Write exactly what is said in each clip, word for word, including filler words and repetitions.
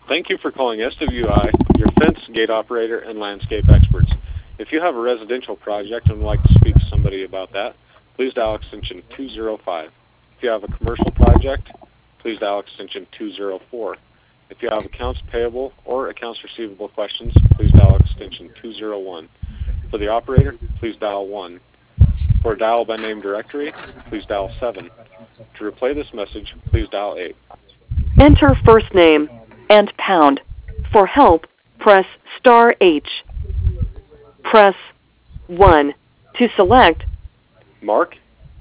Thank you for calling S W I, your fence, gate operator, and landscape experts. If you have a residential project and would like to speak to somebody about that, please dial extension two zero five. If you have a commercial project, please dial extension two zero four. If you have accounts payable or accounts receivable questions, please dial extension two zero one. For the operator, please dial one. For a dial by name directory, please dial seven. To replay this message, please dial eight. Enter first name and pound. For help, press star H. Press one. To select, Mark?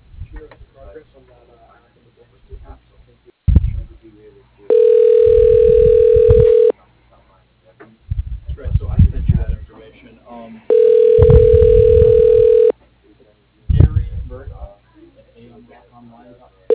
Right, so I sent you that information. Um, Gary Murdoch at A O N Online.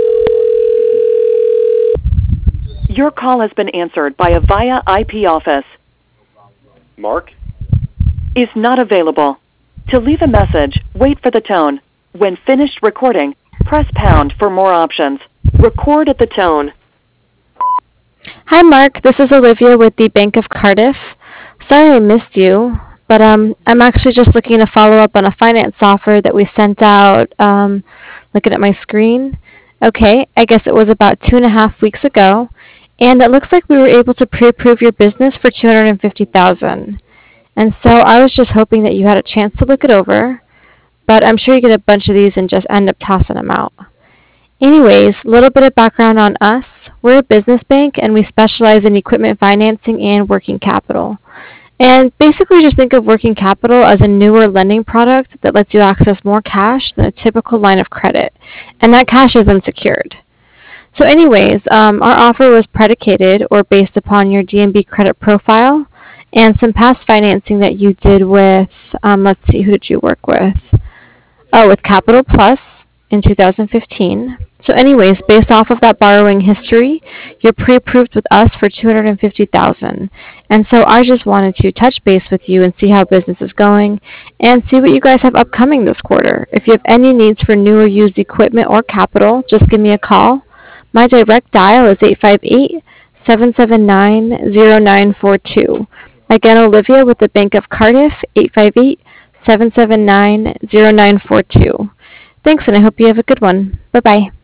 your call has been answered by a via I P office. Mark? Is not available. To leave a message, wait for the tone. When finished recording, press pound for more options. Record at the tone. Hi, Mark. This is Olivia with the Bank of Cardiff. Sorry I missed you, but um, I'm actually just looking to follow up on a finance offer that we sent out. Um, looking at my screen. Okay, I guess it was about two and a half weeks ago, and it looks like we were able to pre-approve your business for two hundred fifty thousand dollars. And so I was just hoping that you had a chance to look it over, but I'm sure you get a bunch of these and just end up tossing them out. Anyways, a little bit of background on us. We're a business bank and we specialize in equipment financing and working capital. And basically just think of working capital as a newer lending product that lets you access more cash than a typical line of credit. And that cash is unsecured. So anyways, um, our offer was predicated or based upon your D and B credit profile and some past financing that you did with, um, let's see, who did you work with? Oh, with Capital Plus in two thousand fifteen. So anyways, based off of that borrowing history, you're pre-approved with us for two hundred fifty thousand dollars. And so I just wanted to touch base with you and see how business is going and see what you guys have upcoming this quarter. If you have any needs for new or used equipment or capital, just give me a call. My direct dial is eight five eight, seven seven nine, zero nine four two. Again, Olivia with the Bank of Cardiff, eight five eight, seven seven nine, zero nine four two. Thanks, and I hope you have a good one. Bye-bye.